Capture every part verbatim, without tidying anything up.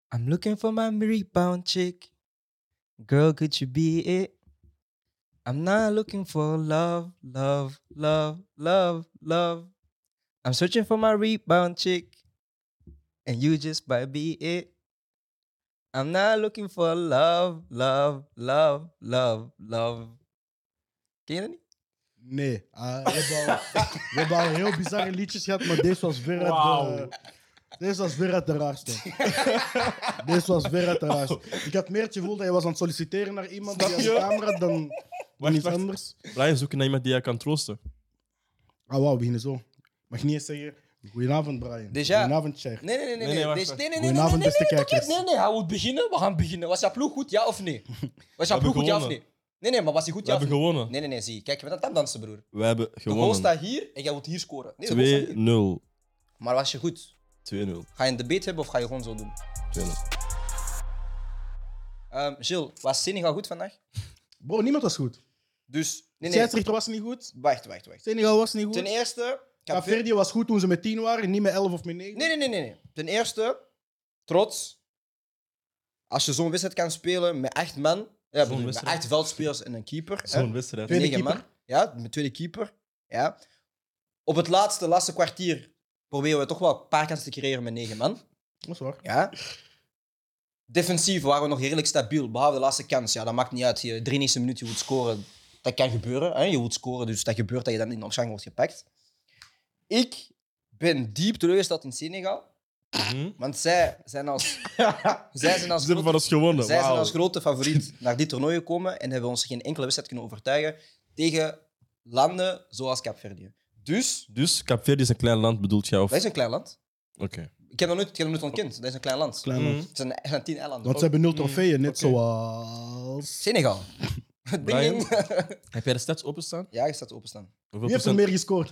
I'm looking for my rebound chick. Girl, could you be it? I'm not looking for love, love, love, love, love. I'm searching for my rebound chick. And you just might be it. I'm not looking for love, love, love, love, love. Ken je dat niet? Nee. Uh, we, hebben al, we hebben al heel bizarre liedjes gehad, maar deze was weer uit de... Deze was weer uit de raarste. Deze was weer uit de raarste. Ik had meer het gevoel dat je was aan het solliciteren naar iemand die aan de camera dan, dan Wacht, iets wacht. anders. Brian zoeken naar iemand die je kan troosten. Ah, wauw, we beginnen zo. Mag je niet eens zeggen... Goedenavond, Brian. Dus ja. Goedenavond, Cher. Nee, nee, nee, nee. Nee, nee, wacht, Deze- wacht. nee, nee, nee, nee, Goedenavond, nee, nee, beste nee, kijkers. nee, nee, gaan we beginnen? We gaan beginnen. Was jouw ploeg goed, ja of nee? Was jouw hebben ploeg goed, ja of gewonnen. nee? Nee, nee, maar was hij goed, We ja of hebben nee? gewonnen. Nee, nee, nee, zie. Kijk, je bent aan het dansen, broer. We hebben De goal gewonnen. staat hier en jij wilt hier scoren. Nee, de goal staat twee hier. nul. Maar was je goed? twee nul. Ga je een debate hebben of ga je gewoon zo doen? twee nul. Um, Gilles, was Senegal goed vandaag? Bro, niemand was goed. Dus, nee, nee. Scheidsrechter was niet goed. Wacht, wacht, wacht. Senegal was niet goed. Ten eerste... Caverdi was goed toen ze met tien waren, niet met elf of met negen. Nee, nee, nee, nee, nee. Ten eerste, trots. Als je zo'n wedstrijd kan spelen met acht man, ja, bedoel, met wedstrijd. acht veldspelers en een keeper. hè. Zo'n wedstrijd. Tweede Negen keeper. man. Ja, met tweede keeper. Ja. Op het laatste, laatste kwartier proberen we toch wel een paar kansen te creëren met negen man. Dat is waar. Ja. Defensief waren we nog redelijk stabiel, behalve de laatste kans. Ja, dat maakt niet uit. Je drieënnegentigste minuut, je moet scoren. Dat kan gebeuren. Hè? Je moet scoren, dus dat gebeurt dat je dan in de omschakeling wordt gepakt. Ik ben diep teleurgesteld in Senegal. Mhm. Want zij zijn als, zij zijn als, Ze hebben van grote, ons gewonnen. zij zijn Wauw. als grote favoriet naar dit toernooi gekomen en hebben ons geen enkele wedstrijd kunnen overtuigen tegen landen zoals Kaapverdië. Dus, Dus Kaapverdi is een klein land, bedoelt jij? Of... dat is een klein land. Oké. Ik heb dat nooit, ik heb dat nooit ontkend. Dat is een klein land. Klein Mhm. land. Het zijn, er zijn tien eilanden. Want ze hebben nul trofeeën, net Oké. zoals... Senegal. Ding, Brian? ding. Heb jij de stats openstaan? Ja, je staat openstaan. Hoeveel Wie heeft er procent? meer gescoord?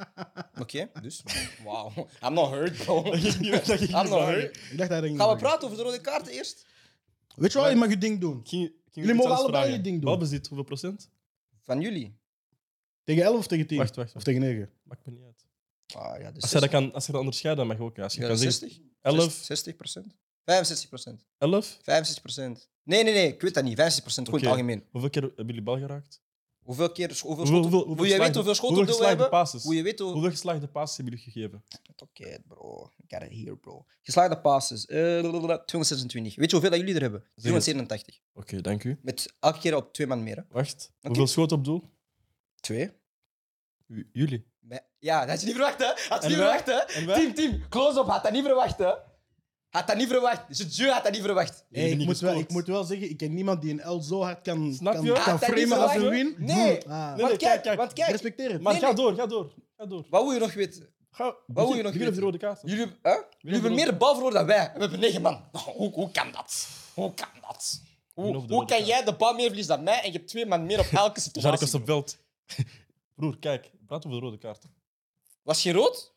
Oké, dus. Wauw. I'm not hurt, bro. Dat ging niet- dat ging niet I'm not vragen. hurt. Ik dacht dat hij ging Gaan we zeggen. praten over de rode kaarten eerst? Weet je wat, je mag je ding doen. Ging- ging Jullie iets mogen anders allebei vragen. je ding doen. Balbezit, hoeveel procent? Van jullie? Tegen elf of tegen tien? Wacht, wacht, Of wacht. tegen negen? Maakt me niet uit. Ah, ja, dus Als je dat kan, als je dat onderscheiden, dan mag je ook. Als je Ja, kan zeggen zestig? elf, zestig procent? vijfenzestig procent. elf. vijfenzestig procent. Nee, nee, nee, ik weet dat niet. vijfenzestig procent, gewoon in Oké. het algemeen. Hoeveel keer hebben jullie bal geraakt? Hoeveel keer, hoeveel Hoeveel, schoten... hoeveel, hoeveel Wil je weten geslaagde- hoeveel schoten hoeveel we geslaagde hebben? passes? Hoe je weet hoe... Hoeveel geslaagde passes hebben jullie gegeven? Oké, bro. I got it here, bro. Geslaagde passes. Uh, tweehonderdzesentwintig. Weet je hoeveel dat jullie er hebben? driehonderdzevenentachtig. Oké, dank u. Met elke keer op twee man meer. Hè? Wacht. Hoeveel schoten op doel? Twee. J- Jullie. Met- Ja, dat had je niet verwacht, hè? Had je En niet wij? verwacht, hè? En wij? Team, team. Close-up had dat niet verwacht, hè? Had dat niet verwacht. Je Dieu had dat niet verwacht. Jullie Hey, hebben ik, niet moet wel, gescoord. ik moet wel zeggen, ik ken niemand die een L zo hard kan, Snap kan, je? kan Had dat niet framen als een verwacht? win. Nee. Hm, ah. Nee, Want nee, kijk, kijk, kijk. want kijk. Respecteer het. Maar Nee, ga nee. door, ga door. Ga door. Wat wil je nog weten? Ga, Wat wil je nog Jullie hebben de weten? rode kaart. Jullie, hè? Jullie hebben de meer rode- de bal verloren dan wij. En we hebben negen man. Nou, hoe, hoe kan dat? Hoe kan dat? Hoe, Wie nog de hoe rode kan kaart? jij de bal meer verliezen dan mij en je hebt twee man meer op elke Jarek situatie? was op veld. Broer, kijk. Praat over de rode kaart. Oké. Was geen rood?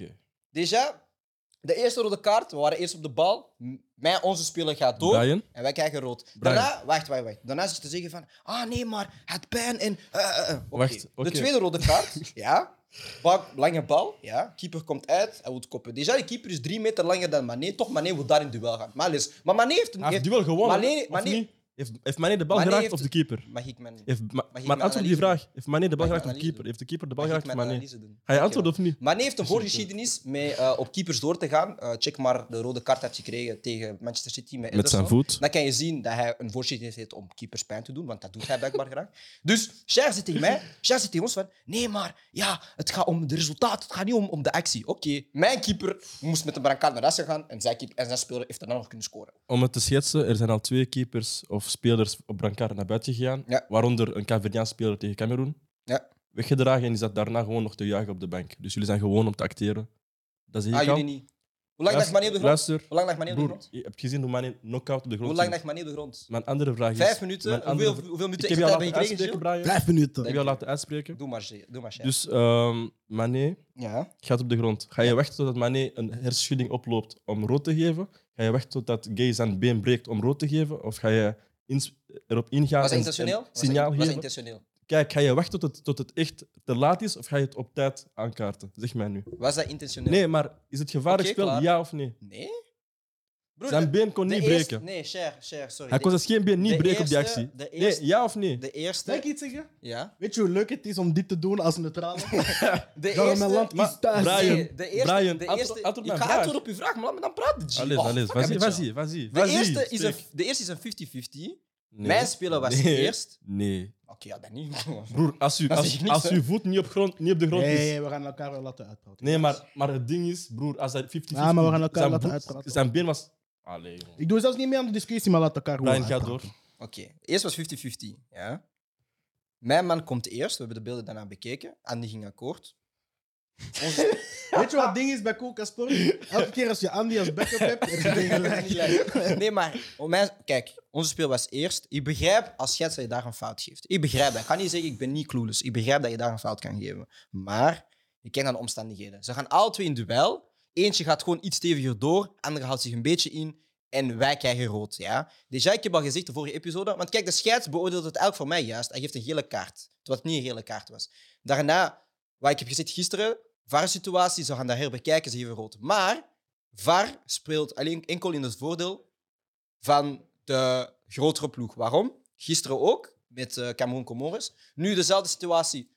Déjà, de eerste rode kaart, we waren eerst op de bal. M- Mijn, onze speler gaat door Brian? en wij krijgen rood. Daarna, wacht, wacht, wacht. Daarna zit je te zeggen van, ah nee, maar het pijn en... eh, eh, eh. Oké. Wacht, oké. De tweede rode kaart, ja. Bal, lange bal, ja. Keeper komt uit, hij wil koppen. Déjà, de keeper is drie meter langer dan Mané. Toch, Mané wil daar in duel gaan. Maar, les, maar Mané heeft... Een, Hij heeft heeft- duel gewonnen. Mané, of Mané, niet? Heeft, heeft Mané de bal Mané geraakt heeft- of de keeper? Mag ik mijn, Heeft, ma- Mag ik maar mijn antwoord op die analyse vraag. Heeft Mané de bal Mag ik geraakt of de mijn keeper? analyse Heeft de keeper de bal mag ik geraakt of mijn Mané? analyse doen? Ga je Oké, antwoorden of niet? Mané heeft een voorgeschiedenis met uh, op keepers door te gaan. Uh, check maar de rode kaart heeft gekregen tegen Manchester City met Met zijn Ederson. voet. Dan kan je zien dat hij een voorgeschiedenis heeft om keepers pijn te doen, want dat doet hij blijkbaar graag. Dus Cher zit tegen mij, Cher zit tegen ons van, nee, maar ja, het gaat om de resultaat, het gaat niet om, om de actie. Oké, mijn keeper moest met een brancard naar rechts gaan en zijn, keeper, en zijn speler heeft daarna nog kunnen scoren. Om het te schetsen, er zijn al twee keepers of spelers op brancard naar buiten gegaan. Ja. Waaronder een Caverdiaans speler tegen Cameroen. Ja. Weggedragen en die zat daarna gewoon nog te juichen op de bank. Dus jullie zijn gewoon om te acteren. Dat zie ik Ah, al. jullie niet. Hoe lang lag Mané op de grond? Luister, Hoe lang lag Mané op de broer, grond? je hebt gezien hoe Mané knock-out op de grond Hoe lang ging. lag Mané op de grond? Mijn andere vraag is... Vijf minuten? mijn Hoeveel, andere- hoeveel minuten Ik heb jou extra laten hebben je gekregen, uitspreken, Gilles? Brian. Vijf minuten. Ik heb jou laten uitspreken. Doe maar, Gilles. Doe maar, Cher. Dus ehm Mané Ja. gaat op de grond. Ga je wachten totdat Mané een hersenschudding oploopt om rood te geven? Ga je wachten totdat Gay zijn been breekt om rood te geven? Of ga je ins- erop ingaan Was dat en intentioneel? een Was dat- signaal was dat geven? intentioneel? Kijk, ga je wachten tot het, tot het echt te laat is of ga je het op tijd aankaarten? Zeg mij nu. Was dat intentioneel? Nee, maar is het gevaarlijk Oké, spel, klaar. ja of nee? Nee? Broer, Zijn de- been kon de niet eerste- breken. Nee, share, share, sorry. Hij De- kon zijn scheenbeen niet de breken op die eerste- actie. de Nee, eerste- ja of nee? De Mag ik eerste... iets zeggen? Ja? Weet je hoe leuk het is om dit te doen als neutrale? De Daarom mijn land Maar is thuis. Brian, Nee, de eerste... Brian, de antwo- eerste antwoord ik mijn ga vraag. antwoorden op uw vraag, maar laat me dan praten, G. Allez, Oh, allez, fuck vas-y, met vas-y, jou. vas-y. De vas-y, eerste is een, spreek. de eerste is een vijftig vijftig. Nee. Mijn speler was Nee. eerst... Nee. Oké, ja, dat niet. Broer, als, u, Dat als, zeg ik niet, als hè. uw voet niet op, grond, niet op de grond is... Nee, we gaan elkaar wel laten uitpraten. Nee, maar, maar het ding is, broer, als hij vijftig Ja, maar we gaan elkaar zijn laten voet- uitpraten. Zijn been was... Allee, jongen. Ik doe zelfs niet mee aan de discussie, maar laat elkaar gewoon Brian, ga uitpraten. door. Oké, eerst was vijftig vijftig. Ja. Mijn man komt eerst. We hebben de beelden daarna bekeken. Andy ging akkoord. Onze... Weet je wat het ding is bij Coca Sport? Elke keer als je Andy als backup hebt, heb je tegen gelijk. Nee, maar oh, mijn... kijk, onze speel was eerst. Ik begrijp als scheids dat je daar een fout geeft. Ik begrijp dat. Ik ga niet zeggen, ik ben niet clueless. Ik begrijp dat je daar een fout kan geven. Maar je kijkt naar de omstandigheden. Ze gaan alle twee in duel. Eentje gaat gewoon iets steviger door. Andere houdt zich een beetje in. En wij krijgen rood. Ja? Déjà, ik heb al gezegd de vorige episode. Want kijk, de scheids beoordeelt het eigenlijk voor mij juist. Hij geeft een gele kaart. Terwijl het niet een gele kaart was. Daarna, wat ik heb gezegd gisteren, V A R-situatie, ze gaan daar herbekijken, ze geven rood. Maar V A R speelt alleen enkel in het voordeel van de grotere ploeg. Waarom? Gisteren ook, met uh, Cameroen-Comoros. Nu dezelfde situatie.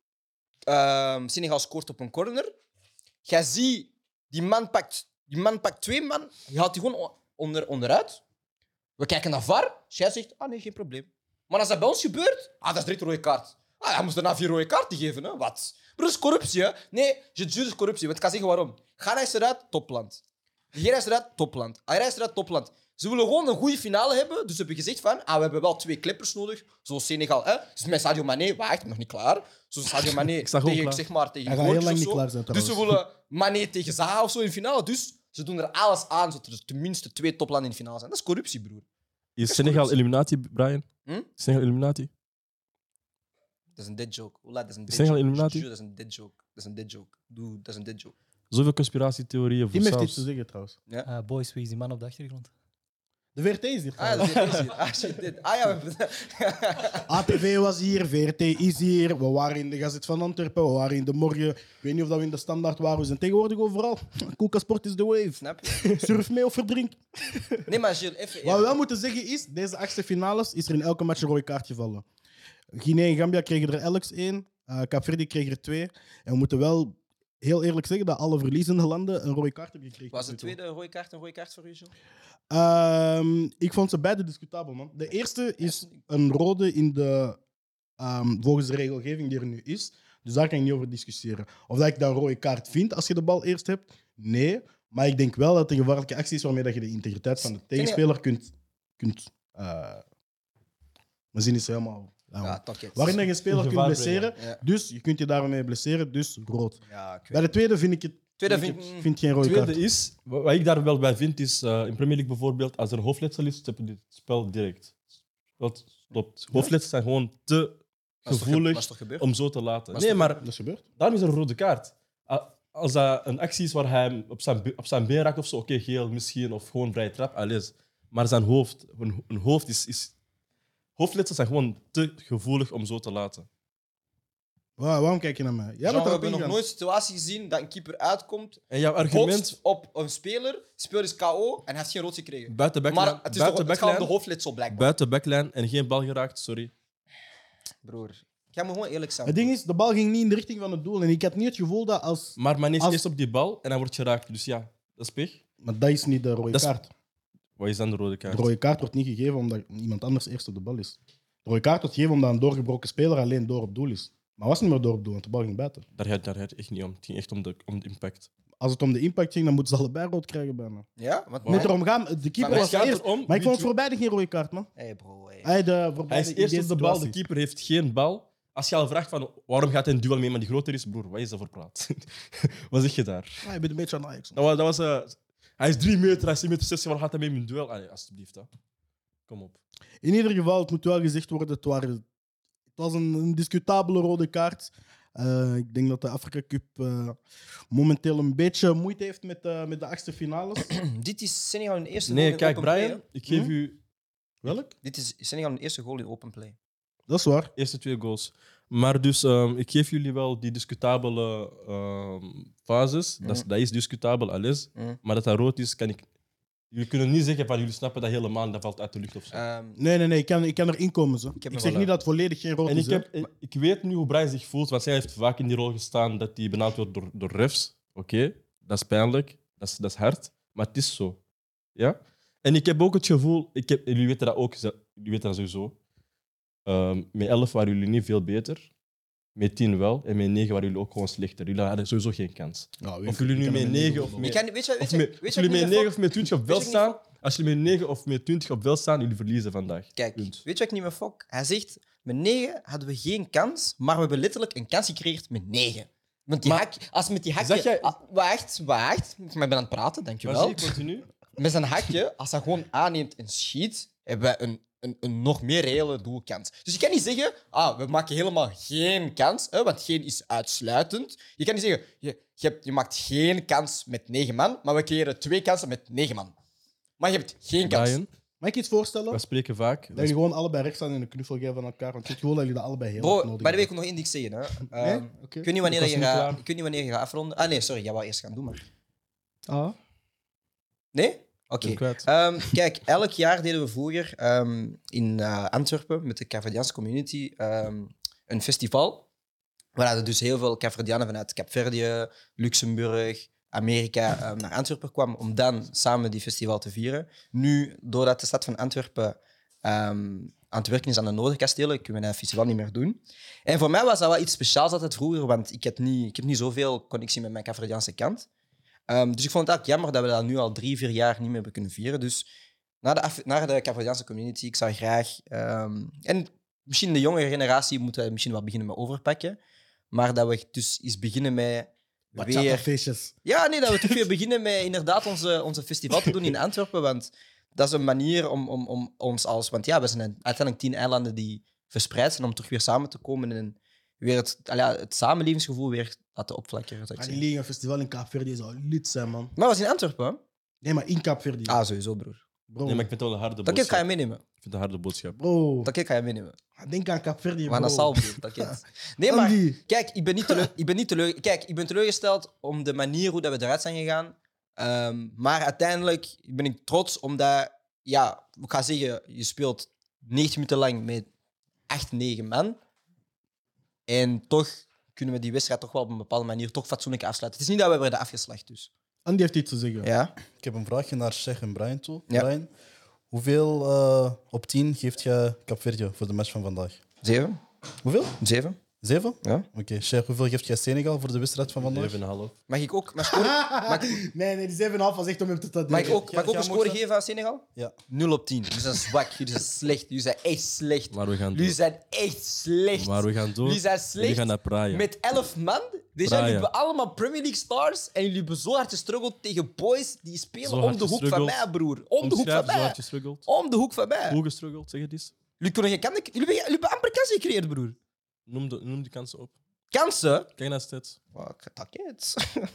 Uh, Senegal scoort op een corner. Jij ziet, die man pakt, die man pakt twee man. Je haalt die gewoon onder, onderuit. We kijken naar V A R. Jij zegt, ah nee, geen probleem. Maar als dat bij ons gebeurt, ah, dat is direct een rode kaart. Ah, hij moest daarna vier rode kaarten geven. Hè? Wat? Bro, dat is corruptie, hè? Nee, je juist is corruptie. Want ik ga zeggen waarom. Ghana is eruit, topland. Nigeria is eruit, topland. Algeria is eruit, topland. Ze willen gewoon een goede finale hebben. Dus ze hebben gezegd van, ah, we hebben wel twee clippers nodig. Zoals Senegal. Hè? Dus met Sadio Mané, wacht, nog niet klaar. Zoals Sadio Mané Ik sta gewoon tegen, klaar. zeg maar, tegen Hij gaat heel Goortjes lang of niet zo. klaar zijn, Dus ze trouwens. willen Mané tegen Zaha of zo in de finale. Dus ze doen er alles aan, zodat er tenminste twee toplanden in de finale zijn. Dat is corruptie, broer. Is Senegal Illuminati, Brian? Hm? Senegal Illuminati? Dat is een dead joke. Ola, dat is een dead Senegal joke. Illuminati? Dat is een dead joke. Dat is een dead joke. Doe, dat is een dead joke. Zoveel conspiratietheorieën voor Team heeft iets saus. te zeggen trouwens. Uh, boys, wie is die man op de achtergrond? De V R T is hier. Ah, trouwens. dat is hier. Ah, shit, dit. Ah ja, we hebben... A T V was hier, V R T is hier. We waren in de Gazet van Antwerpen, we waren in de Morgen. Ik weet niet of dat we in de Standaard waren. We zijn tegenwoordig overal. Coca Sport is de wave. Snap je? Surf mee of verdrink. Nee, maar Gilles, even... Wat we wel moeten zeggen is, deze achtste finales is er in elke match een rode kaart gevallen. Guinea en Gambia kregen er elk één. Uh, Kaapverdi kreeg er twee. En we moeten wel heel eerlijk zeggen dat alle verliezende landen een rode kaart hebben gekregen. Was de tweede rode kaart een rode kaart voor u, Gilles? Ehm, ik vond ze beide discutabel, man. De eerste is een rode in de, ehm, volgens de regelgeving die er nu is. Dus daar kan ik niet over discussiëren. Of dat ik dat een rode kaart vind als je de bal eerst hebt, nee. Maar ik denk wel dat het een gevaarlijke actie is waarmee dat je de integriteit van de tegenspeler kunt... kunt uh, mijn zin is helemaal... Ja, Ja, tokket. waarin je een speler kunt Gevaar blesseren, Ja. dus je kunt je daarmee blesseren, dus rood. Ja, ik weet Bij de tweede vind ik het... Tweede vind, vind- ik- vind geen rode Tweede kaart. is, wa- wat ik daar wel bij vind, is uh, in Premier League bijvoorbeeld, als er een hoofdletsel is, heb je dit spel direct. Dat stopt. Hoofdletsels zijn gewoon te Dat is toch ge- gevoelig dat is toch gebeurd? om zo te laten. Was Nee, toch- maar Dat is gebeurd. daarom is er een rode kaart. A- Als dat een actie is waar hij hem op zijn, be- op zijn been raakt of zo, oké, geel misschien, of gewoon vrije trap, alles. Maar zijn hoofd, een, een hoofd is, is... Hoofdletsels zijn gewoon te gevoelig om zo te laten. Wow, waarom kijk je naar mij? Jij Jean, bent we erop hebben nog ingegaan. nooit een situatie gezien dat een keeper uitkomt, En jouw botst argument, op een speler, de speler is K O en hij heeft geen rood gekregen. buiten backline, Maar het is toch buiten het gaat om de backline, hoofdletsel blijkbaar. buiten backline en geen bal geraakt, sorry. Broer, jij moet gewoon eerlijk zijn. Het ding is, de bal ging niet in de richting van het doel. En ik had niet het gevoel dat als... Maar man is Als- eerst op die bal en hij wordt geraakt. Dus ja, dat is pech. Maar dat is niet de rode Dat is- kaart. Wat is dan de rode De kaart? rode kaart wordt niet gegeven omdat iemand anders eerst op de bal is. De rode kaart wordt gegeven omdat een doorgebroken speler alleen door op doel is. Maar was niet meer door op doel, want de bal ging buiten. Daar gaat daar gaat het echt niet om. Het ging echt om de, om de impact. Als het om de impact ging, dan moeten ze allebei rood krijgen bijna. Ja? Want Het moet erom gaan, de Van keeper mij was gaat eerst. erom Maar ik vond wie- voor beide geen rode kaart, man. Hey bro, hey. Hij, de, voor Hij beide is eerst in op deze de bal, de situatie. keeper heeft geen bal. Als je al vraagt van waarom gaat hij een duel mee maar die groter is, broer, wat is dat voor praat? Wat zeg je daar? Ah, je bent een beetje aan Ajax. Dat was, dat was, eh, hij is drie meter, hij is drie meter zestig, waarom gaat hij mee met een duel? Allee, alsjeblieft, hè. Kom op. In ieder geval, het moet wel gezegd worden, het, waren, het was een, een discutabele rode kaart. Uh, ik denk dat de Afrika Cup uh, momenteel een beetje moeite heeft met, uh, met de achtste finales. Dit is Senegal hun eerste Nee, goal in kijk, open play, Brian, hè? ik geef Hm? u Welk? Dit is Senegal hun eerste goal in open play. Dat is waar. de eerste twee goals. Maar dus, ehm, ik geef jullie wel die discutabele ehm, fases. Dat, is, Mhm. dat is discutabel, alles. Mhm. Maar dat dat rood is, kan ik, jullie kunnen niet zeggen van jullie snappen dat helemaal, dat valt uit de lucht of zo. Ehm, Nee, nee, nee, ik kan, ik kan erin komen. Zo. Ik Ik, heb nog zeg wel niet een- dat het volledig geen rood En is. ik, hè. heb, ik weet nu hoe Brian zich voelt, want zij heeft vaak in die rol gestaan dat hij benauwd wordt door, door refs. Oké, dat is pijnlijk, dat is, dat is hard, maar het is zo. Ja? En ik heb ook het gevoel, ik heb, jullie weten dat ook, ze- jullie weten dat sowieso. Ehm, met elf waren jullie niet veel beter, met tien wel, en met negen waren jullie ook gewoon slechter. Jullie hadden sowieso geen kans. Ja, weet Of je, jullie ik nu kan met er negen niet of over met- je kan, weet je, weet Of je, met, weet als je jullie wat met ik niet negen of met twintig op weet wel je niet staan, als jullie met negen of met twintig op wel staan, jullie verliezen vandaag. Kijk, Punt. weet je wat ik niet meer fok? Hij zegt, met negen hadden we geen kans, maar we hebben letterlijk een kans gecreëerd met negen. Want die Maar- hak, als met die hakje... Zeg jij- Ah, wacht, wacht. Ik ben aan het praten, dankjewel. Vas-y, continu. Met zijn hakje, als hij gewoon aanneemt en schiet, hebben wij een, een, een nog meer reële doelkans. Dus je kan niet zeggen, ah, we maken helemaal geen kans, hè, want geen is uitsluitend. Je kan niet zeggen, je, je, hebt, je maakt geen kans met negen man, maar we creëren twee kansen met negen man. Maar je hebt geen kans. Brian, Mag ik iets voorstellen? we spreken vaak. Dat jullie gewoon allebei recht staan en een knuffel geven aan elkaar. Want ik heb het gevoel dat jullie dat allebei heel erg Bro, nodig bij de week hebben. nog één ding zeggen. Hè. Nee? Ehm, Oké. Ik weet niet wanneer, Ik je was niet gaat, klaar. ik weet niet wanneer je gaat afronden. Ah nee, sorry, jij wou eerst gaan doen, maar... Ah. Nee? Oké. Ben kwijt. Ehm, kijk, elk jaar deden we vroeger ehm, in eh, Antwerpen met de Capverdiaanse community ehm, een festival. Waar er dus heel veel Capverdianen vanuit Kaapverdië, Luxemburg, Amerika ehm, naar Antwerpen kwamen om dan samen die festival te vieren. Nu, doordat de stad van Antwerpen ehm, aan het werken is aan de Noorderkastelen, kunnen we dat festival niet meer doen. En voor mij was dat wel iets speciaals altijd vroeger, want ik heb niet, ik heb niet zoveel connectie met mijn Capverdiaanse kant. Ehm, dus ik vond het eigenlijk jammer dat we dat nu al drie, vier jaar niet meer hebben kunnen vieren. Dus naar de, af- naar de Capverdiaanse community, ik zou graag... ehm, en misschien de jongere generatie moet dat misschien wel beginnen met overpakken. Maar dat we dus eens beginnen met Bachata weer... feestjes. Ja, nee, dat we toch weer beginnen met inderdaad onze, onze festival te doen in Antwerpen. Want dat is een manier om, om, om ons als... Want ja, we zijn uiteindelijk tien eilanden die verspreid zijn om toch weer samen te komen en weer het, al ja, het samenlevingsgevoel weer laten opflakkeren. zou ik Maar die zeggen. Liga Festival in Kaapverdi zou lid zijn, man. Maar was in Antwerpen, hè? Nee, maar in Kaapverdi. Ah, sowieso, broer. Bro, Nee, maar ik vind het wel een harde Dat ga je boodschap. meenemen. Ik vind het een harde boodschap. bro. Dat ga je meenemen. Denk aan Kaapverdi, bro. Maar dat zal, broer. Dat kent. Nee, maar Andy. kijk, ik ben niet teleur, ik ben niet teleur, kijk, ik ben teleurgesteld om de manier hoe dat we eruit zijn gegaan. Ehm, maar uiteindelijk ben ik trots omdat, ja, ik ga zeggen, je speelt negentig minuten lang met acht, negen man. En toch kunnen we die wedstrijd toch wel op een bepaalde manier toch fatsoenlijk afsluiten. Het is niet dat we werden afgeslacht, dus. Andy heeft iets te zeggen. Ja? Ik heb een vraagje naar Sheikh en Brian toe. Ja. Brian, hoeveel eh, op tien geeft je Kaapverdië voor de match van vandaag? Zeven? Hoeveel? Zeven? Zeven? Ja. Oké, Sheikh, hoeveel geeft jij Senegal voor de wedstrijd van vandaag? zeven komma vijf. Mag ik ook mijn score, mag, ik- Nee, nee, die zeven komma vijf was echt om hem te tatoeëren. mag ik ook, mag ik ook Ja, een ja, score mocht dat? geven aan Senegal? Ja. nul op tien. Jullie zijn zwak, jullie zijn slecht, jullie zijn echt slecht. Maar we gaan Jullie door. zijn echt slecht. Maar we gaan door. Jullie zijn Jullie slecht. gaan naar Praia. Met elf man. Deze Praia. jullie hebben allemaal Premier League stars. En jullie hebben zo hard gestruggeld tegen boys die spelen Zo om hard de hoek van gestruggeld. mij, broer. Om de hoek van Omschrijf zo mij. hard gestruggeld. Om de hoek van mij. Hoe gestruggeld, zeg het eens. Jullie kunnen geen kansen. Jullie hebben, jullie hebben amper kansen gecreëerd, broer. Noem, de, noem die kansen op. Kansen? Kijk naar stats. Well, tak it.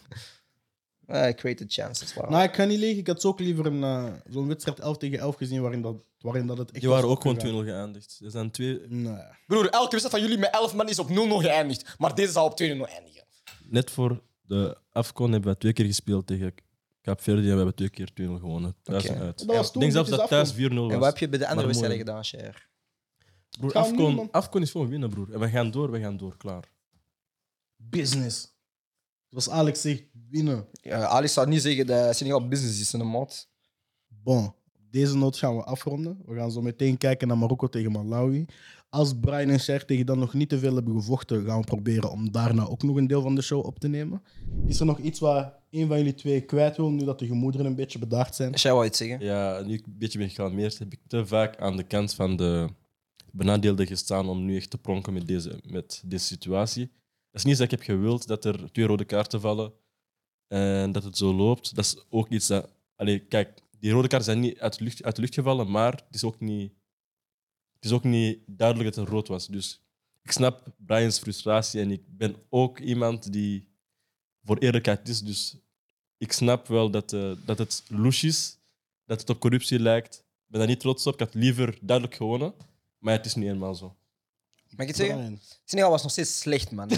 I created chances. Wow. Nou, ik kan niet liegen. Ik had ook liever een, eh, zo'n wedstrijd elf tegen elf gezien waarin dat, waarin dat het echt Die waren was ook gewoon opgegaan. twee nul geëindigd. Er zijn twee... Nee. Broer, elke wedstrijd van jullie met elf man is op nul nul geëindigd. Maar deze zal op twee nul eindigen. Net voor de AFCON hebben we twee keer gespeeld tegen Kaapverdi en we hebben twee keer twee nul gewonnen. Thuis Oké. en uit. Dat was Ik toen, denk zelfs dit is dat thuis AFCON. vier nul was. En wat heb je bij de andere Maar wedstrijden mooi. gedaan, Cher? Broer, Gaan we nu, AFCON, man. AFCON is gewoon winnen, broer. En we gaan door, we gaan door. Klaar. Business. Zoals Alex zegt, winnen. Ja, Ali zou niet zeggen dat Senegal business is in de mod. Bon, op deze noot gaan we afronden. We gaan zo meteen kijken naar Marokko tegen Malawi. Als Brian en Sheikh tegen dan nog niet te veel hebben gevochten, gaan we proberen om daarna ook nog een deel van de show op te nemen. Is er nog iets waar een van jullie twee kwijt wil, nu dat de gemoederen een beetje bedaard zijn? Cher wou iets zeggen. Ja, nu ik een beetje ben gekalmeerd, heb ik te vaak aan de kant van de benadeelden gestaan om nu echt te pronken met deze, met deze situatie. Dat is niet dat ik heb gewild dat er twee rode kaarten vallen en dat het zo loopt. Dat is ook iets dat... Allee, kijk, die rode kaarten zijn niet uit de lucht, uit de lucht gevallen, maar het is ook niet, het is ook niet duidelijk dat het rood was. Dus ik snap Brian's frustratie en ik ben ook iemand die voor eerlijkheid is. Dus ik snap wel dat, eh, dat het louche is, dat het op corruptie lijkt. Ik ben daar niet trots op. Ik had liever duidelijk gewonnen, maar het is niet helemaal zo. Mag ik het zeggen? Brian. Senegal was nog steeds slecht, man.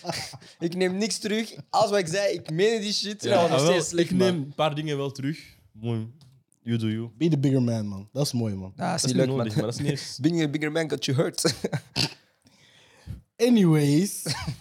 Ik neem niks terug. Als wat ik zei, ik meen die shit. Senegal was nog Ah, wel, steeds slecht, ik man. neem een paar dingen wel terug. Mooi. You do you. Be the bigger man, man. Dat is mooi, man. Ah, dat is Dat niet is leuk, niet nodig, man. maar dat is niet eens... Being a bigger man got you hurt. Anyways.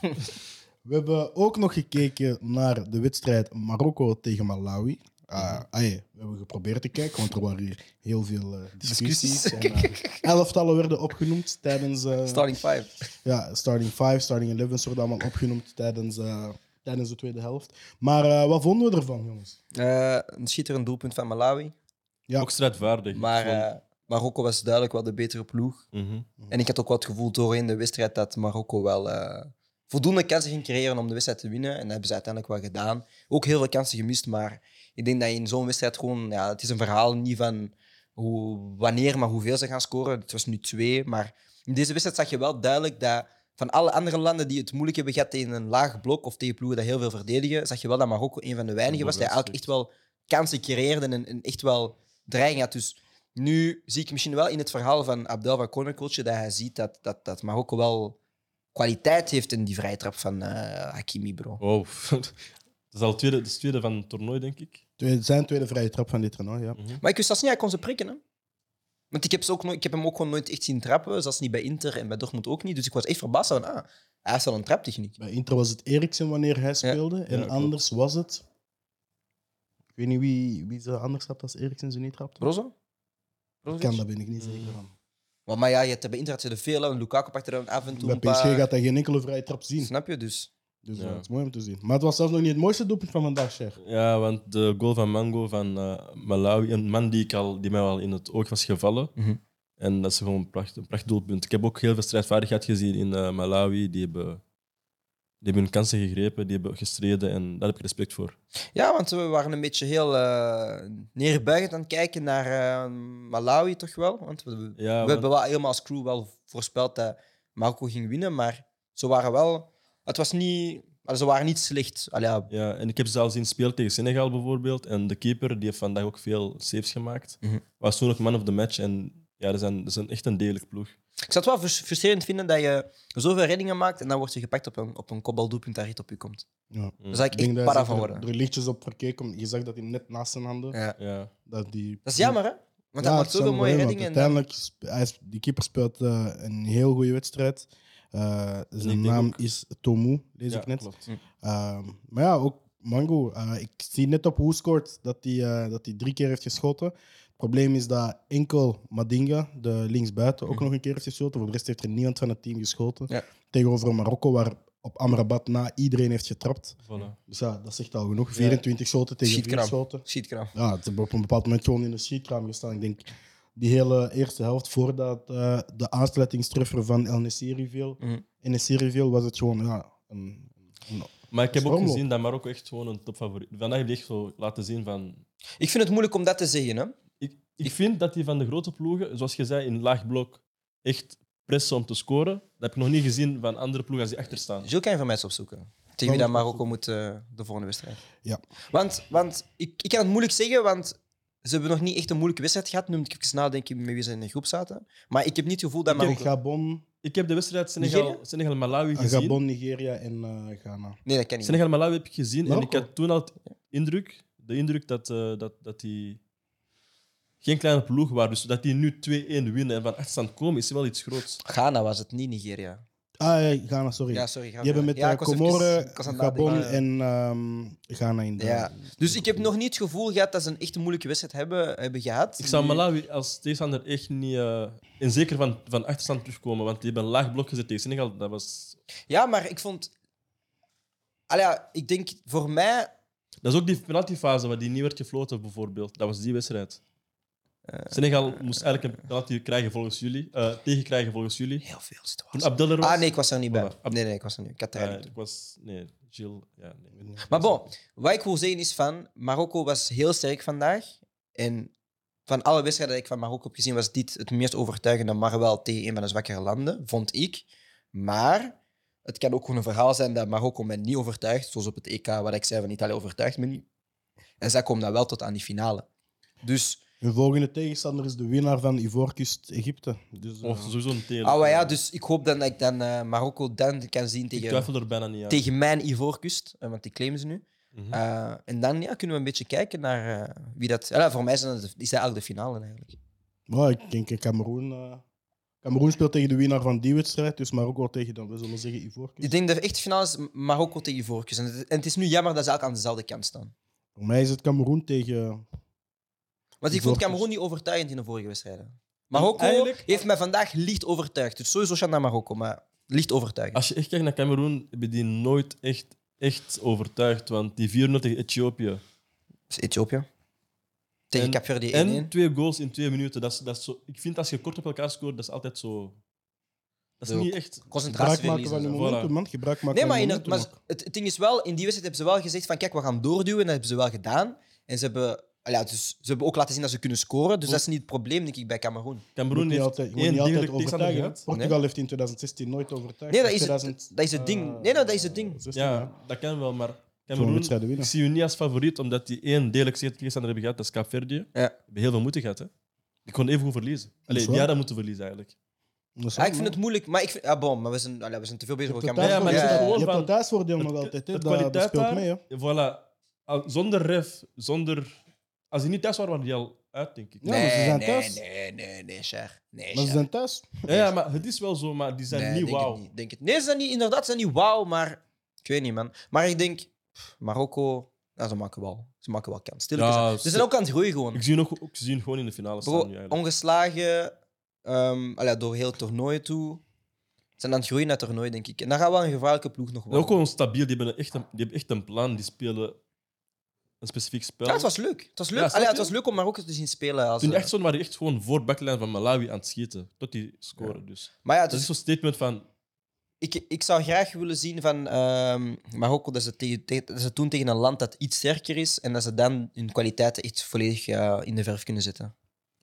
We hebben ook nog gekeken naar de wedstrijd Marokko tegen Malawi. Uh, ah, ja, we hebben geprobeerd te kijken, want er waren hier heel veel uh, discussies. Discussies. En, uh, elftallen werden opgenoemd tijdens... uh, Starting five. Ja, starting five, starting eleven worden allemaal opgenoemd tijdens, uh, tijdens de tweede helft. Maar uh, wat vonden we ervan, jongens? Uh, een schitterend doelpunt van Malawi. Ja. Ook strijdvaardig. Maar Gewoon- uh, Marokko was duidelijk wel de betere ploeg. Mhm. En ik had ook wel het gevoel doorheen de wedstrijd dat Marokko wel uh, voldoende kansen ging creëren om de wedstrijd te winnen. En dat hebben ze uiteindelijk wel gedaan. Ook heel veel kansen gemist, maar ik denk dat je in zo'n wedstrijd gewoon... Ja, het is een verhaal niet van hoe, wanneer, maar hoeveel ze gaan scoren. Het was nu twee, maar in deze wedstrijd zag je wel duidelijk dat van alle andere landen die het moeilijk hebben gehad tegen een laag blok of tegen ploegen dat heel veel verdedigen, zag je wel dat Marokko een van de weinigen was die eigenlijk echt wel kansen creëerde en, en echt wel dreiging had. Dus nu zie ik misschien wel in het verhaal van Abdel van Cornercoach dat hij ziet dat, dat, dat Marokko wel kwaliteit heeft in die vrije trap van uh, Hakimi, bro. Wow. Dat is al het tweede, dat is het tweede van het toernooi, denk ik. Tweede- Zijn tweede vrije trap van dit toernooi, ja. Mhm. Maar ik wist zelfs niet, hij kon ze prikken. Hè? Want ik heb, ze ook nooit, ik heb hem ook gewoon nooit echt zien trappen, zelfs niet bij Inter en bij Dortmund ook niet. Dus ik was echt verbaasd van, ah, hij heeft wel een traptechniek. Bij Inter was het Eriksen wanneer hij speelde. En Ja, klopt. anders was het... Ik weet niet wie, wie ze anders trapt als Eriksen ze niet trapt. Brozo? Kan, daar ben ik niet zeker van. Maar, maar ja, je hebt bij Inter had je de veel, en Lukaku pakte er af en toe Bij een P S G paar... gaat hij geen enkele vrije trap zien. Snap je? Dus Dus Ja. uh, het is mooi om te zien. Maar het was zelfs nog niet het mooiste doelpunt van vandaag, Sheikh. Ja, want de goal van Mango van uh, Malawi, een man die, ik al, die mij al in het oog was gevallen. Mhm. En dat is gewoon een pracht, een pracht doelpunt. Ik heb ook heel veel strijdvaardigheid gezien in uh, Malawi. Die hebben, die hebben hun kansen gegrepen, die hebben gestreden en daar heb ik respect voor. ja, want we waren een beetje heel uh, neerbuigend aan het kijken naar uh, Malawi, toch wel? Want we, we Ja, want- hebben wel helemaal als crew wel voorspeld dat Marokko ging winnen, maar ze waren wel... Het was niet... allee, Ze waren niet slecht. Allee, ja, Ja, en ik heb ze al zien spelen tegen Senegal bijvoorbeeld. En de keeper die heeft vandaag ook veel saves gemaakt. Mhm. Was toen ook man of the match. En ja, dat is, een, dat is een, echt een degelijk ploeg. ik zou het wel frus- frustrerend vinden dat je zoveel reddingen maakt en dan word je gepakt op een, op een kopbaldoelpunt dat recht op je komt. Ja. Daar zou ik Ik denk echt dat para hij van er, worden. er lichtjes op verkeken. Je zag dat hij net naast zijn handen. Ja. Ja. Dat, die, Dat is jammer, hè? Want hij Ja, maakt het is zoveel jammer mooie voor hem, reddingen. want En dan- Uiteindelijk, sp- hij is- die keeper speelt uh, een heel goede wedstrijd. Uh, ik zijn denk naam ook- is Tomu, lees Ja, ik net. klopt. Um, maar ja, ook Mango. Uh, ik zie net op hoe scoort dat hij uh, dat hij drie keer heeft geschoten. Het probleem is dat enkel Madinga, de linksbuiten, ook Mhm. nog een keer heeft geschoten. Voor de rest heeft er niemand van het team geschoten. Ja. Tegenover Marokko, waar op Amrabat na iedereen heeft getrapt. Voilà. Dus ja, dat zegt al genoeg. vierentwintig schoten tegen vier Schietkraam. schoten. Schietkraam. Ja, het hebben op een bepaald moment gewoon in de schietkraam gestaan. Ik denk, die hele eerste helft, voordat uh, de aansluitingstreffer van El Nessiri viel, Mhm. El Nessiri viel, was het gewoon ja, een, een Maar ik heb ook Stormloop. gezien dat Marokko echt gewoon een topfavoriet is. Vandaag heb je echt zo laten zien van... Ik vind het moeilijk om dat te zeggen, hè? Ik, ik vind dat die van de grote ploegen, zoals je zei, in laag blok echt pressen om te scoren. Dat heb ik nog niet gezien van andere ploegen als die achter staan. Jules kan je van mij eens opzoeken. Tegen wie dat Marokko moet uh, de volgende wedstrijd. Ja. Want, want ik, ik kan het moeilijk zeggen, want ze hebben nog niet echt een moeilijke wedstrijd gehad. Nu moet ik even nadenken met wie ze in de groep zaten. Maar ik heb niet het gevoel dat Ik heb Marokko... Gabon, Ik heb de wedstrijd Nigeria? Senegal- Senegal-Malawi gezien. Gabon, Nigeria en uh, Ghana. Nee, dat kan niet. Senegal-Malawi heb ik gezien. En Marokko. ik had toen al het indruk, de indruk dat, uh, dat, dat die geen kleine ploeg waren. Dus dat die nu twee-één winnen en van achterstand komen, is wel iets groots. Ghana was het, niet Nigeria. Ah, ja, Ghana, sorry. Ja, sorry. Die hebben met ja, uh, ik was even- Comoren, ik was aan het Gabon nadenken. en um, Ghana in de... Ja. Dus ik heb nog niet het gevoel gehad dat ze een echt moeilijke wedstrijd hebben, hebben gehad. Ik zou Nu- Malawi als tegenstander echt niet... Uh, en zeker van, van achterstand terugkomen, want die hebben een laag blok gezet tegen Senegal. Dat was... Ja, maar ik vond... Allee, ja, ik denk voor mij... Dat is ook die penaltyfase waar die niet werd gefloten, bijvoorbeeld. Dat was die wedstrijd. Senegal moest eigenlijk een penalty krijgen volgens jullie, uh, tegenkrijgen volgens jullie. Heel veel Toen situaties. Abdel er was. Ah, nee, ik was er niet bij. Voilà. Ab- Nee, nee, ik was er niet. Ik had er Uh, eigenlijk ik was... Nee, Gilles... Ja, nee. Maar bon, wat ik wil zeggen is van... Marokko was heel sterk vandaag. En van alle wedstrijden die ik van Marokko heb gezien, was dit het meest overtuigende, maar wel tegen een van de zwakkere landen, vond ik. Maar het kan ook gewoon een verhaal zijn dat Marokko mij niet overtuigt, zoals op het E K, wat ik zei van Italië overtuigt me niet. En zij komen dan wel tot aan die finale. Dus, Hun volgende tegenstander is de winnaar van Ivoorkust Egypte. Dus, uh, Of sowieso een tegen. ah, maar ja, dus ik hoop dan dat ik dan uh, Marokko dan kan zien Ik tegen, twijfel er bijna niet aan. tegen mijn Ivoorkust, uh, want die claimen ze nu. Mhm. Uh, en dan ja, kunnen we een beetje kijken naar uh, wie dat... Ja, voor mij is dat, is dat eigenlijk de finale eigenlijk. Maar ik denk in Cameroen. Uh, Cameroen speelt tegen de winnaar van die wedstrijd, dus Marokko tegen dan, we zullen zeggen, Ivoorkust. Ik denk dat de echte finale is Marokko tegen Ivoorkust. En, en het is nu jammer dat ze eigenlijk aan dezelfde kant staan. Voor mij is het Cameroen tegen. Want ik vond Ivoorkust. Cameroen niet overtuigend in de vorige wedstrijden. Marokko Eigenlijk- heeft mij vandaag licht overtuigd. Dus sowieso gaan naar Marokko, maar licht overtuigend. Als je echt kijkt naar Cameroen, hebben die nooit echt, echt overtuigd. Want die vier nul tegen Ethiopië. Dat is Ethiopië. Tegen En- Capverdi één één. En twee goals in twee minuten. Dat is, dat is zo, ik vind als je kort op elkaar scoort, dat is altijd zo. Dat is Zo. niet echt. Concentratie Gebruik maken van je verliezen. momentum, Voilà. man. Gebruik maken Nee, maar, van je in het, momentum. maar ook. het, het ding is wel, in die wedstrijd hebben ze wel gezegd van kijk, we gaan doorduwen. En dat hebben ze wel gedaan. En ze hebben, ja, dus, ze hebben ook laten zien dat ze kunnen scoren. Dus dat is niet het probleem, denk ik, bij Cameroen. Je moet Cameroen niet heeft altijd, je moet één niet altijd degelijk tegenstander overtuigen. hè. gehad. Portugal heeft in twintig zestien nooit overtuigd. Nee, dat is het, twintig dat is het ding. Nee, nou, dat is het ding. zestien, Ja, dat kan wel, maar Zo'n Cameroen, wedstrijden ik winnen. zie u niet als favoriet, omdat die één degelijk tegenstander hebben gehad, dat is Kaapverdië. Ja. hebben heel veel moeite gehad. Hè. Die kon even goed verliezen. Allee, is die waar. hadden moeten verliezen eigenlijk. Dat is Ja, ik waar, vind het man. moeilijk, maar ik vind, ah, bon, maar we zijn, allee, we zijn te veel bezig Je over hebt het Cameroen. Ja, maar thuisvoordeel- het is gewoon je hebt van- het thuisvoordeel nog Het- altijd. hè. het Dat, dat kwaliteit speelt daar- mee. Hè. Voilà. Al- Zonder ref, zonder... Als die niet thuis waren, waren die al uit, denk ik. Ja, maar ze zijn nee, thuis. nee, nee, nee, Cher. Nee, Maar ze Cher. zijn thuis. Ja, ja, maar het is wel zo, maar die zijn Nee, niet denk wauw. het niet, denk het. Nee, ze zijn niet, inderdaad, ze zijn niet wauw, maar ik weet niet, man. Maar ik denk, pff, Marokko, ja, ze maken wel, ze maken wel kans. Stilletjes Ja, aan. Ze ze- zijn ook aan het groeien gewoon. Ik zie nog ook zie hun gewoon in de finale staan Bro, nu eigenlijk. ongeslagen, ehm, allee, door heel het toernooi toe. Ze zijn aan het groeien naar het toernooi, denk ik. En dan gaat wel een gevaarlijke ploeg nog En wel. ook gewoon stabiel, die hebben, echt een, die hebben echt een plan, die spelen een specifiek spel. Ja, het was leuk. Het was leuk, Ja, snap allee, het je? was leuk om Marokko te zien spelen. Als, Toen die eh, echt zo waren die echt gewoon voor backlijn van Malawi aan het schieten, tot die scoren. Dus. maar ja, Dat dus, is zo'n statement van, ik, ik zou graag willen zien van ehm, Marokko dat ze, tegen, tegen- dat ze toen tegen een land dat iets sterker is en dat ze dan hun kwaliteiten echt volledig eh, in de verf kunnen zetten.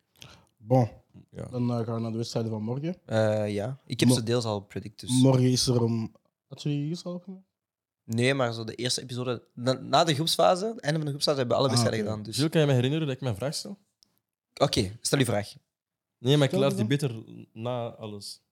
Bon, ja. dan eh, gaan we naar de wedstrijden van morgen. Eh, ja, ik heb Mo- ze deels al predict. Dus. Morgen is er om. Had je die gisteren al opgenomen? Nee, maar zo de eerste episode, na, na de groepsfase, het einde van de groepsfase, hebben we alle Ah, wedstrijden oké. gedaan. Dus. Gilles, kan je me herinneren dat ik mijn vraag stel? Oké, stel je vraag. Nee, maar ik Stel laat die die beter na alles.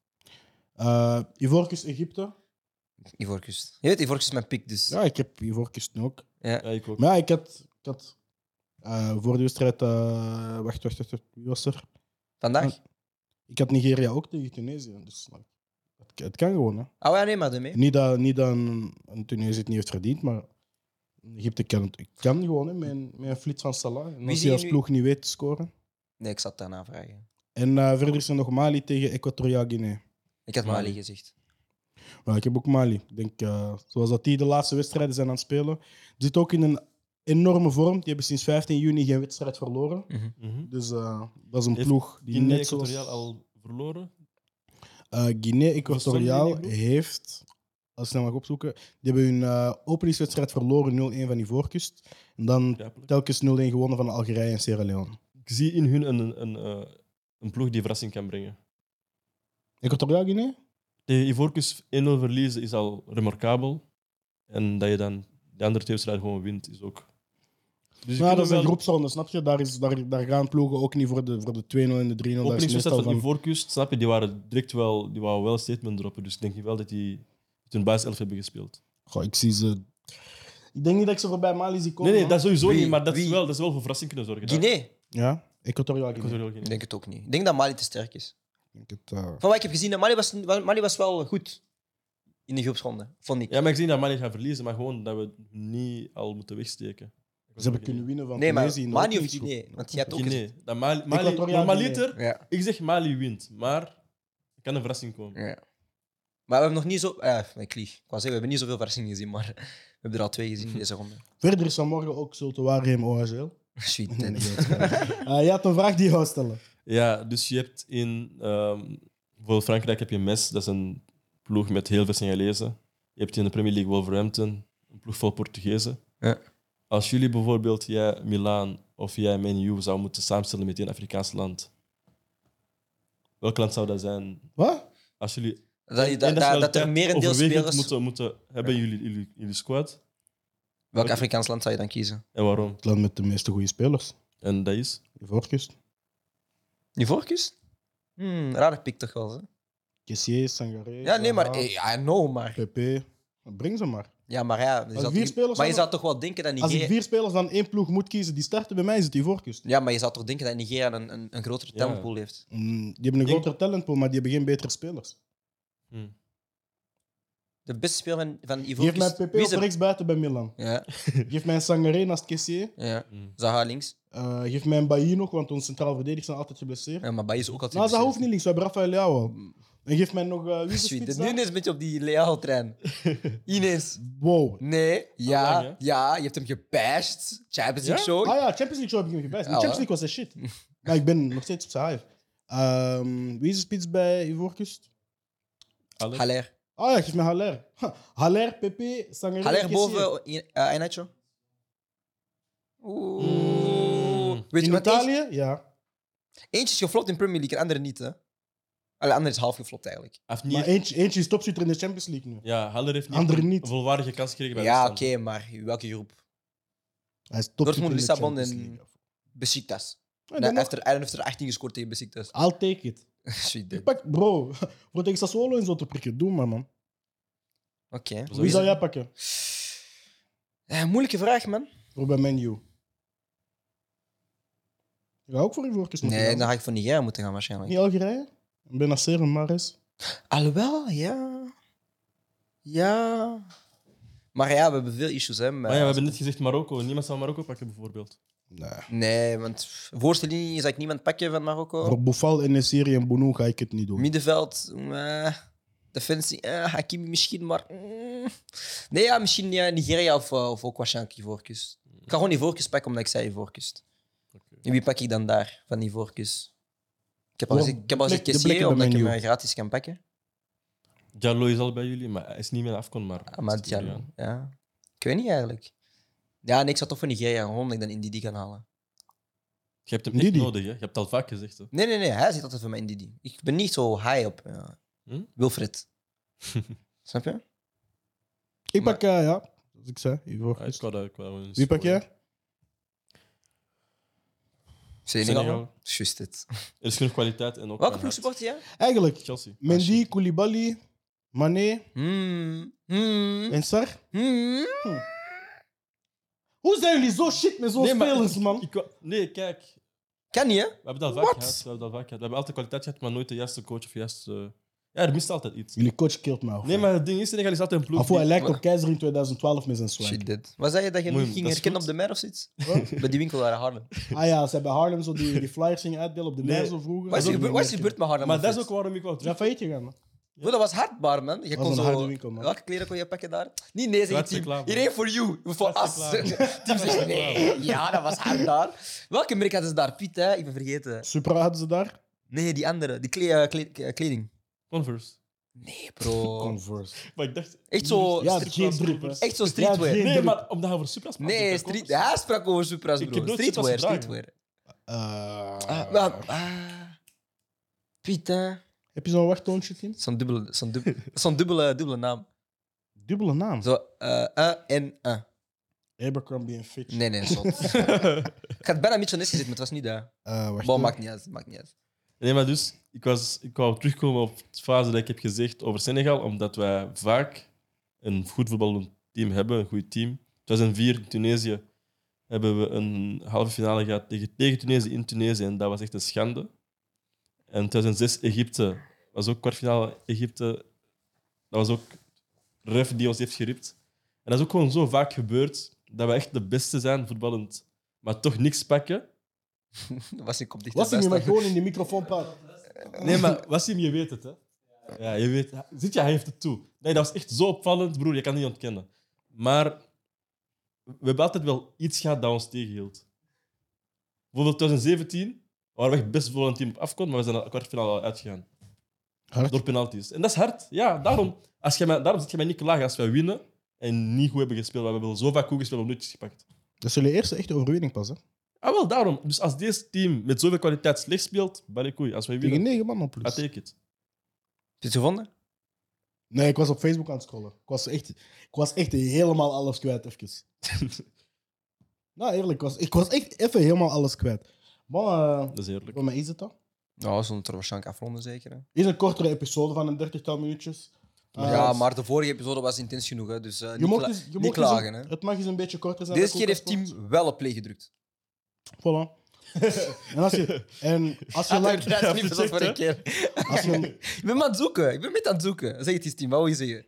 Uh, Ivoorkust, Egypte. Ivoorkust. Je weet, Ivoorkust is mijn pick, dus. Ja, ik heb Ivoorkust nu ook. Ja. Ja, ik ook. Maar ja, ik had. Ik had eh, voor de wedstrijd. eh, wacht, wacht, wacht, wacht. Wie was er? Vandaag? Ik had Nigeria ook tegen Tunesië. Dus like, het, het kan gewoon. Hè. Oh ja, nee, maar doe mee. Niet dat, niet dat een, een Tunesië het niet heeft verdiend, maar Egypte kan, het kan gewoon hè, met, een, met een flits van Salah. En Wie als zie je je als nu- ploeg niet weet te scoren. Nee, ik zat daarna vragen. En eh, verder is er nog Mali tegen Equatoriaal Guinea. Ik had Mali. Mali gezegd. Maar ik heb ook Mali. Ik denk, eh, zoals dat die de laatste wedstrijden zijn aan het spelen. Die zit ook in een enorme vorm. Die hebben sinds vijftien juni geen wedstrijd verloren. Mhm. Dus eh, dat is een Heeft ploeg die Guinea net zoals... Equatoriaal al verloren? Eh, Guinea Equatoriaal Verstonden die niet, heeft, als ik snel mag opzoeken, die hebben hun eh, openingswedstrijd verloren nul een van Ivoorkust. En dan Begrijpelijk. telkens nul een gewonnen van Algerije en Sierra Leone. Ik zie in hun een, een, een, eh, een ploeg die verrassing kan brengen. Equatoriaal Guinea? Tegen Ivoorkust één nul verliezen is al remarkabel. En dat je dan de andere twee wedstrijden gewoon wint, is ook... Dus je Ja, kunt dat is wel- een groepsronde, snap je? Daar, is, daar, daar gaan ploegen ook niet voor de, voor de twee nul en de drie nul. De Daar is openingswedstrijd meestal van van... Ivoorkust, snap je, die waren direct wel, die waren wel een statement droppen. Dus ik denk niet wel dat die met hun basiself hebben gespeeld. Goh, ik zie ze... Ik denk niet dat ik ze voorbij Mali zie komen. Nee, nee, man. dat sowieso Wie? niet, maar dat is, Wie? wel, dat is wel voor verrassing kunnen zorgen. Guinea? Ja, Equatoriaal Guinea. Equatoriaal Ik Guinea. denk het ook niet. Ik denk dat Mali te sterk is. Ik denk het, eh, Van wat ik heb gezien, Mali was, Mali was wel goed in de groepsronde, vond ik. Ja, maar ik zie dat Mali gaat verliezen, maar gewoon dat we niet al moeten wegsteken. Ze hebben kunnen winnen van Nee, maar Tunesië in de Mali of openingsgroep. Guinea? Want je hebt ook Guinea. gezegd... Dat Mali, Mali, Equatoriaal normaliter, Ja. ik zeg Mali wint, maar er kan een verrassing komen. ja. Maar we hebben nog niet zo... Ah, ik lieg. Ik wou zeggen, we hebben niet zoveel verrassingen gezien, maar we hebben er al twee gezien in deze ronde. Verder is vanmorgen ook Zultuarium O H L. Sweet. Nee, nee, dat is waar. Eh, je had een vraag die je wou stellen. Ja, dus je hebt in ehm voor Frankrijk heb je Metz, dat is een ploeg met heel veel Senegalezen. Je hebt in de Premier League Wolverhampton, een ploeg vol Portugezen. Ja. Als jullie bijvoorbeeld, jij Milaan of jij Man U zou moeten samenstellen met een Afrikaans land, welk land zou dat zijn? Wat? Als jullie Dat, je- dat, één dat, dat er nationaliteit merendeel overwegend spelers... moeten, moeten hebben in jullie, jullie, jullie squad. Welk Afrikaans land zou je dan kiezen? En waarom? Het land met de meeste goede spelers. En dat is? Ivoorkust. Ivoorkust? Hmm, rare pick toch wel, hè? Kessier, Sangaré. Ja, nee, maar... Zaha, eh, I know, maar... Pepe. Breng ze maar. Ja, maar ja... Je Als zou vier toch- spelers maar je hadden- zou toch wel denken dat Als ik Nigeria... vier spelers van één ploeg moet kiezen die starten bij mij, is het Ivoorkust. Ja, maar je zou toch denken dat Nigeria een, een, een grotere Ja. talentpool heeft? Mm, die hebben een Denk- grotere talentpool, maar die hebben geen betere spelers. Hm. De beste speler van, van Geef mij Ivoorkust... Pepe Wie op is de- rechtsbuiten bij Milan. Ja, Geef mij een Sangaré naast Kessier. ja. Hm. Zaha links. Uh, geef mij een Bailly nog, want onze centraal verdedigers zijn altijd geblesseerd. Ja, maar Bailly is ook altijd... Nou, dat hoeft geblesseerd. niet links, we hebben Rafael Leao al. En geef mij nog... Uh, wie is de Sweet. spits Nu daar? ineens een beetje op die Leao-trein. Ineens. Wow. Nee, ja, lang, hè? ja, je hebt hem gepashed. Champions League Ja? show. Ah ja, Champions League show heb ik hem gepast. Ja, Champions hoor. League was een shit. Maar ik ben nog steeds op zijn hive. Ehm, wie is de spits bij Ivoorkust? Alle? Haller. Ah ja, geef mij Haller. Ha, Haller, Pepe, Sangaré, Haller Kessier. boven uh, Iheanacho. Oeh. Mm. Weet je In wat? Eentje, Italië? Ja. eentje is geflopt in Premier League, de andere niet, hè? Allee, de andere is half geflopt, eigenlijk. Hij heeft Maar niet... eentje, eentje is topshooter in de Champions League nu. Ja, Haller heeft niet, Andere een niet. volwaardige kans gekregen bij Ja, oké, West maar welke groep? Hij is topshooter Dortmund, in de Lissabon Champions en- League. Besiktas. Ja, Nee, dan hij nog. heeft er, hij heeft er achttien gescoord tegen Besiktas. I'll take it. Sweet Ik dude. pak, bro, voor tegen Sassuolo en zo te prikken. Doe maar, man. Oké. Zo Wie is zou het. jij pakken? Eh, moeilijke vraag, man. Voor bij Man U. Je gaat ook voor Ivoorkust moeten Nee, gaan. dan ga ik voor Nigeria moeten gaan, waarschijnlijk. Niet Algerije? Benacer en Mares. Alhoewel, ja. Ja. Maar ja, we hebben veel issues, hè. met- Maar ja, we hebben net gezegd Marokko. Niemand zal Marokko pakken, bijvoorbeeld. Nee. Nee, want voorste linie zou ik niemand pakken van Marokko. Voor Boufal, Enesiri en Bounou ga ik het niet doen. Middenveld, eh, defensie, eh, Hakimi misschien, maar... mm. Nee, ja, misschien ja, Nigeria of, eh, of ook waarschijnlijk Ivoorkust. Ik ga gewoon Ivoorkust pakken, omdat ik zei Ivoorkust. En wie pak ik dan daar, van Ivoorkust? Ik heb al Ja, gezegd, ik heb al de gezegd plek- de Kessier, plekken bij omdat ik hem Man U. eh, gratis kan pakken. Diallo is al bij jullie, maar hij is niet meer afkon. Maar Amad Diallo, ja. Ik weet niet eigenlijk. Ja, nee, ik zou toch voor Nigeria gewoon omdat ik dan Ndidi kan halen. Je hebt hem echt Ndidi. nodig, hè? Je hebt het al vaak gezegd. Hè? Nee, nee, nee, hij zit altijd voor mij Ndidi. Ik ben niet zo high op ja. Hm? Wilfred. Snap je? Ik pak, eh, ja, zoals ik zei, Ja, ik Ivoorkust. wou dat- ik wou een Wie pak score. jij? Senegal. Senegal. Juist het. Er is genoeg kwaliteit en ook. Welke eh, ploeg support je? Eigenlijk, Chelsea. Mendy, Koulibaly, Mané Hmm. Hmm. en Sar. Hmm. Hoe zijn jullie zo shit met zo'n Nee, maar spelers, ik- man? ik wou- nee, kijk. Kan niet, hè? We hebben dat vaak What? gehad. We hebben dat vaak gehad. We hebben altijd kwaliteit gehad, maar nooit de juiste coach of juiste... Ja, er mist altijd iets. Jullie coach killt mij. Nee, maar het ding is, Senegal is altijd een ploeg. Afo, hij die- lijkt op Keizer in twintig twaalf met zijn swag. Shit, dit. Wat zei je dat je Mooi, niet ging dat is herkennen goed. op de mer of zoiets? Wat? Bij die winkel waren Harlem. Ah ja, ze hebben Harlem zo die, die flyers gingen uitdelen op de Nee. mer zo vroeger. Wat is er Dat gebeurd- wat is er gebeurd met Harlem? Maar dat is of ook waarom ik wou Ze zijn terug... failliet gegaan, man. Bro, dat was hardbaar, man. Je was kon een zo... harde winkel, man. Welke kleren kon je pakken daar? Niet nee, zeg Laatste team. reclame. Iedereen voor you. Voor Laatste us. reclame. Team zegt nee. Ja, dat was hard daar. Welke merk hadden ze daar? Piet, hè? Ik ben vergeten. Supra hadden ze daar. Nee, die andere. Die kle- eh, kle- eh, kleding. Converse. Nee, bro. Converse. Maar ik dacht... Echt zo... Ja, street- geen drip, hè. Echt zo streetwear. Ja, geen- Nee, druk. maar omdat hij over Supra's praat, Nee, dat street, Converse. hij sprak over Supra's, Ik heb bro. nooit Streetwear, Supra's gedragen. streetwear. Eh, Ah, maar, ah. Piet, hè. heb je zo'n wachttoontje, Tim? Zo'n dubbele, zo'n dubbele, zo'n dubbele, dubbele naam. Dubbele naam. Zo, eh, uh, en, uh. Abercrombie en Fitch. Nee, nee, zot. Ik had bijna Mitchell Ness gezet, maar het was niet daar. Eh, wacht Bon, hoor. maakt niet uit, maakt niet uit. Nee, maar dus, ik, was, ik wou terugkomen op de fase dat ik heb gezegd over Senegal, omdat wij vaak een goed voetballend team hebben, een goed team. tweeduizend vier in Tunesië hebben we een halve finale gehad tegen, tegen Tunesië in Tunesië en dat was echt een schande. En tweeduizend zes Egypte was ook kwartfinale Egypte. Dat was ook ref die ons heeft geript. En dat is ook gewoon zo vaak gebeurd dat we echt de beste zijn voetballend, maar toch niks pakken. Dat was ik op dicht. Was hij niet, maar gewoon in die microfoon praten? Nee, maar Wassim, je weet het, hè? Ja, je weet. Ziet je, hij heeft het toe. Nee, dat was echt zo opvallend, broer. Je kan het niet ontkennen. Maar we hebben altijd wel iets gehad dat ons tegenhield. Bijvoorbeeld twintig zeventien waren we echt best wel een team op afkomt, maar we zijn naar de kwartfinale al uitgegaan. Hard. Door penalties. En dat is hard. Ja, daarom, als je mij, daarom zit je mij niet klagen als wij winnen en niet goed hebben gespeeld. We hebben wel zo vaak goed gespeeld, we hebben nooit gespeeld. Dat is jullie eerste echte overwinning pas, hè? Ah, wel, daarom. Dus als deze team met zoveel kwaliteit slecht speelt, balikoei. Als wij Tegen winnen, negen man op I plus. take it. Heb je het gevonden? Nee, ik was op Facebook aan het scrollen. Ik was echt, ik was echt helemaal alles kwijt, even. Nou, eerlijk, ik was, ik was echt even helemaal alles kwijt. Maar, uh, Dat is eerlijk. voor mij is het dan. Nou, we zullen het er waarschijnlijk afronden, zeker. Hè? Is een kortere episode van een dertigtal minuutjes. Ah, Ja, dus- maar de vorige episode was intens genoeg, hè, dus uh, Je niet, mocht kla- dus, je niet mocht dus klagen. een- Hè. Het mag eens een beetje korter zijn. Deze dat keer heeft Koelkast Team wel op play gedrukt. Voilà. en als je, en als je, Dat like, is niet zoals voor een keer. als je, Ik ben maar aan het zoeken. Ik ben met aan het zoeken. Zeg het eens, Team. Wat wil je zeggen?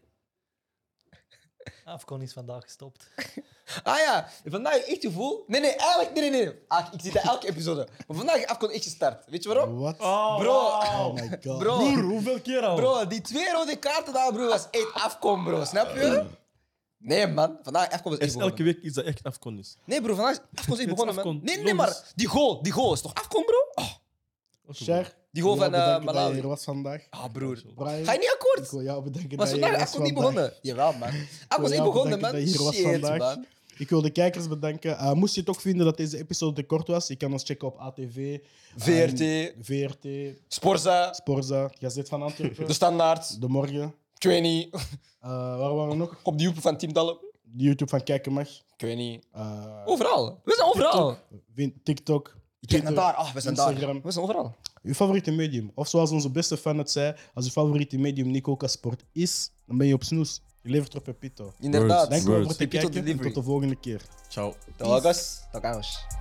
Afcon is vandaag gestopt. Ah ja, vandaag heb ik echt gevoel... Nee, nee, eigenlijk... Nee, nee, nee. Ah, ik zie dat elke episode. Maar vandaag heb ik echt gestart. Weet je waarom? wat? Bro. Oh my god. Bro. Broer, hoeveel keer al? Bro, die twee rode kaarten daar, bro, was echt afkom, bro. Snap je? Nee, man. Vandaag afkom was Er echt is elke begonnen. week iets dat echt afkon is. Nee, bro, vandaag is afkom echt Het is begonnen, man. Afcon. Nee, nee, Logisch. maar die goal, die goal is toch afkom, bro? Oh, Cher, die goal ik wil van jou uh, bedanken dat je Malawi. hier was vandaag. Ah, broer. Brian, Ga je niet ik akkoord? wil jou bedanken Was dat je hier vandaag was afkom niet vandaag. begonnen? Jawel, man. Afkom is jou echt begonnen, bedanken man. dat je hier was Shit, vandaag. man. Ik wil de kijkers bedanken. Uh, moest je toch vinden dat deze episode te kort was, je kan ons checken op A T V, V R T, um, V R T, Sporza, Sporza, het Gazet van Antwerpen, De Standaard, De Morgen. ik weet niet. Uh, waar waren we nog? Op de YouTube van Team Dallen, De YouTube van Kijken Mag. ik weet niet. Uh, Overal. We zijn overal. Vin- TikTok. Kijk naar Twitter, daar. Ah, we zijn Instagram. daar. We zijn overal. Uw favoriete medium. Of zoals onze beste fan het zei, als uw favoriete medium Nico Sport is, dan ben je op snoes. Je levert op Pepito. Inderdaad. Dank u wel voor Words. het Pepito kijken en delivery. tot de volgende keer. Ciao. Dag, guys. Dag, guys.